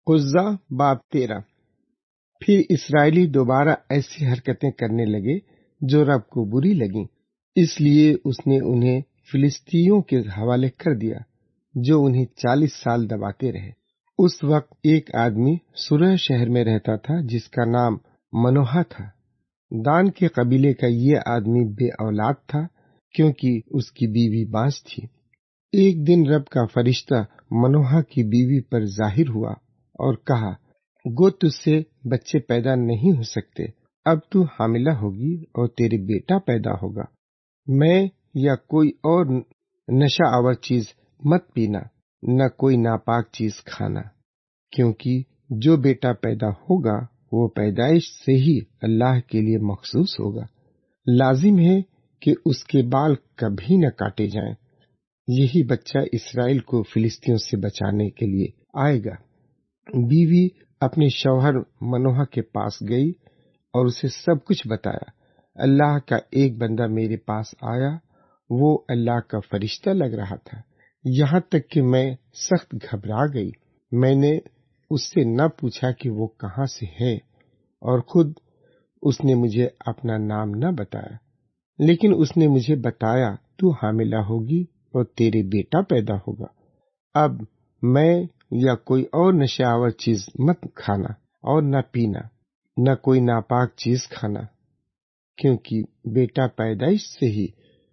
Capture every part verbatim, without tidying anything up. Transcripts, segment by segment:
قضہ باب تیرہ۔ پھر اسرائیلی دوبارہ ایسی حرکتیں کرنے لگے جو رب کو بری لگیں، اس لیے اس نے انہیں فلسطینیوں کے حوالے کر دیا جو انہیں چالیس سال دباتے رہے۔ اس وقت ایک آدمی سرح شہر میں رہتا تھا جس کا نام منوہا تھا۔ دان کے قبیلے کا یہ آدمی بے اولاد تھا کیونکہ اس کی بیوی بانجھ تھی۔ ایک دن رب کا فرشتہ منوہا کی بیوی پر ظاہر ہوا اور کہا، گو تجھ سے بچے پیدا نہیں ہو سکتے، اب تو حاملہ ہوگی اور تیرے بیٹا پیدا ہوگا۔ میں یا کوئی اور نشہ آور چیز مت پینا، نہ کوئی ناپاک چیز کھانا، کیونکہ جو بیٹا پیدا ہوگا وہ پیدائش سے ہی اللہ کے لیے مخصوص ہوگا۔ لازم ہے کہ اس کے بال کبھی نہ کاٹے جائیں۔ یہی بچہ اسرائیل کو فلسطینیوں سے بچانے کے لیے آئے گا۔ بیوی اپنے شوہر منوہا کے پاس گئی اور اسے سب کچھ بتایا۔ اللہ کا ایک بندہ میرے پاس آیا، وہ اللہ کا فرشتہ لگ رہا تھا، یہاں تک کہ میں سخت گھبرا گئی۔ میں نے اس سے نہ پوچھا کہ وہ کہاں سے ہے، اور خود اس نے مجھے اپنا نام نہ بتایا، لیکن اس نے مجھے بتایا، تو حاملہ ہوگی اور تیرے بیٹا پیدا ہوگا۔ اب میں یا کوئی اور نشہ آور چیز مت کھانا اور نہ پینا، نہ کوئی ناپاک چیز کھانا، کیونکہ بیٹا پیدائش سے ہی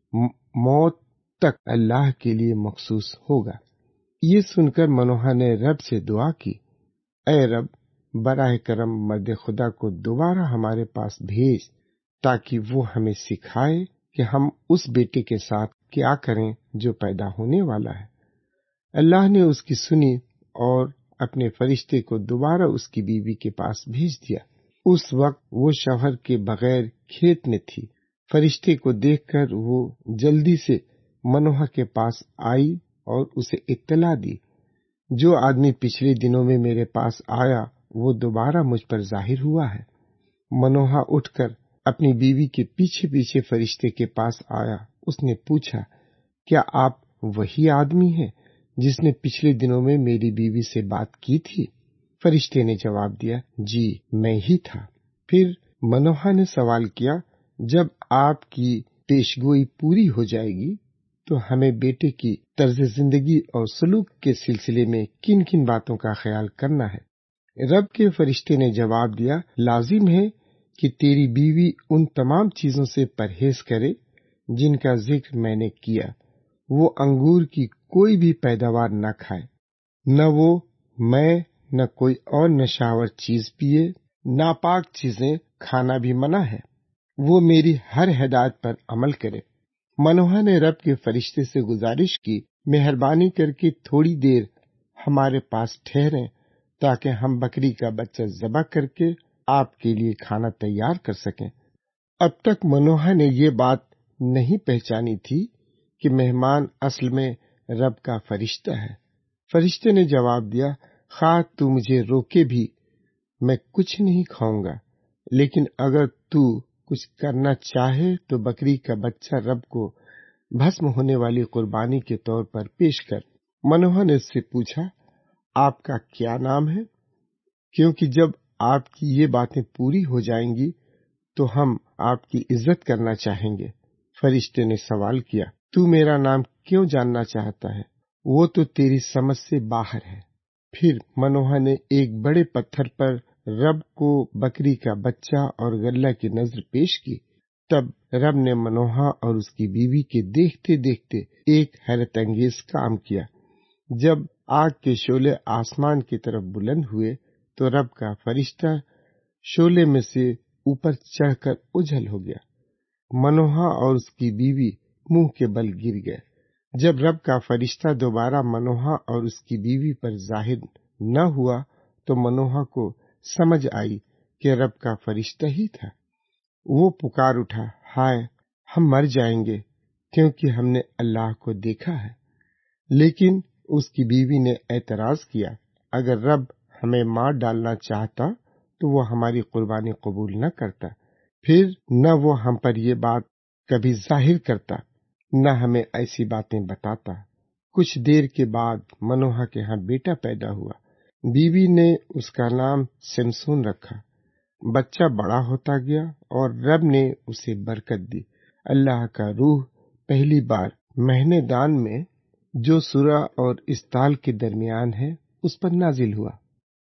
موت تک اللہ کے لیے مخصوص ہوگا۔ یہ سن کر منوہا نے رب سے دعا کی، اے رب، براہ کرم مرد خدا کو دوبارہ ہمارے پاس بھیج تاکہ وہ ہمیں سکھائے کہ ہم اس بیٹے کے ساتھ کیا کریں جو پیدا ہونے والا ہے۔ اللہ نے اس کی سنی اور اپنے فرشتے کو دوبارہ اس کی بیوی کے پاس بھیج دیا۔ اس وقت وہ شوہر کے بغیر کھیت میں تھی۔ فرشتے کو دیکھ کر وہ جلدی سے منوہا کے پاس آئی اور اسے اطلاع دی، جو آدمی پچھلے دنوں میں میرے پاس آیا وہ دوبارہ مجھ پر ظاہر ہوا ہے۔ منوہا اٹھ کر اپنی بیوی کے پیچھے پیچھے فرشتے کے پاس آیا۔ اس نے پوچھا، کیا آپ وہی آدمی ہیں جس نے پچھلے دنوں میں میری بیوی سے بات کی تھی؟ فرشتے نے جواب دیا، جی میں ہی تھا۔ پھر منوہا نے سوال کیا، جب آپ کی پیشگوئی پوری ہو جائے گی تو ہمیں بیٹے کی طرز زندگی اور سلوک کے سلسلے میں کن کن باتوں کا خیال کرنا ہے؟ رب کے فرشتے نے جواب دیا، لازم ہے کہ تیری بیوی ان تمام چیزوں سے پرہیز کرے جن کا ذکر میں نے کیا۔ وہ انگور کی کوئی بھی پیداوار نہ کھائے، نہ وہ میں نہ کوئی اور نشاور چیز پیے، ناپاک چیزیں کھانا بھی منع ہے۔ وہ میری ہر ہدایت پر عمل کرے۔ منوہا نے رب کے فرشتے سے گزارش کی، مہربانی کر کے تھوڑی دیر ہمارے پاس ٹھہریں تاکہ ہم بکری کا بچہ ذبح کر کے آپ کے لیے کھانا تیار کر سکیں۔ اب تک منوہا نے یہ بات نہیں پہچانی تھی کہ مہمان اصل میں رب کا فرشتہ ہے۔ فرشتے نے جواب دیا، خواہ تو مجھے روکے بھی میں کچھ نہیں کھاؤں گا، لیکن اگر تو کچھ کرنا چاہے تو بکری کا بچہ رب کو بھسم ہونے والی قربانی کے طور پر پیش کر۔ منوہا نے اس سے پوچھا، آپ کا کیا نام ہے؟ کیونکہ جب آپ کی یہ باتیں پوری ہو جائیں گی تو ہم آپ کی عزت کرنا چاہیں گے۔ فرشتے نے سوال کیا، تو میرا نام کیوں جاننا چاہتا ہے؟ وہ تو تیری سمجھ سے باہر ہے۔ پھر منوہا نے ایک بڑے پتھر پر رب کو بکری کا بچہ اور غلہ کی نذر پیش کی۔ تب رب نے منوہا اور اس کی بیوی کے دیکھتے دیکھتے ایک حیرت انگیز کام کیا۔ جب آگ کے شعلے آسمان کی طرف بلند ہوئے تو رب کا فرشتہ شعلے میں سے اوپر چڑھ کر اجھل ہو گیا۔ منوہا اور اس کی بیوی منہ کے بل گر گئے۔ جب رب کا فرشتہ دوبارہ منوہا اور اس کی بیوی پر ظاہر نہ ہوا تو منوہا کو سمجھ آئی کہ رب کا فرشتہ ہی تھا۔ وہ پکار اٹھا، ہائے، ہم مر جائیں گے کیونکہ ہم نے اللہ کو دیکھا ہے۔ لیکن اس کی بیوی نے اعتراض کیا، اگر رب ہمیں مار ڈالنا چاہتا تو وہ ہماری قربانی قبول نہ کرتا، پھر نہ وہ ہم پر یہ بات کبھی ظاہر کرتا، نہ ہمیں ایسی باتیں بتاتا۔ کچھ دیر کے بعد منوہا کے ہاں بیٹا پیدا ہوا۔ بیوی نے اس کا نام سمسون رکھا۔ بچہ بڑا ہوتا گیا اور رب نے اسے برکت دی۔ اللہ کا روح پہلی بار مہینے دان میں جو سورہ اور استال کے درمیان ہے اس پر نازل ہوا۔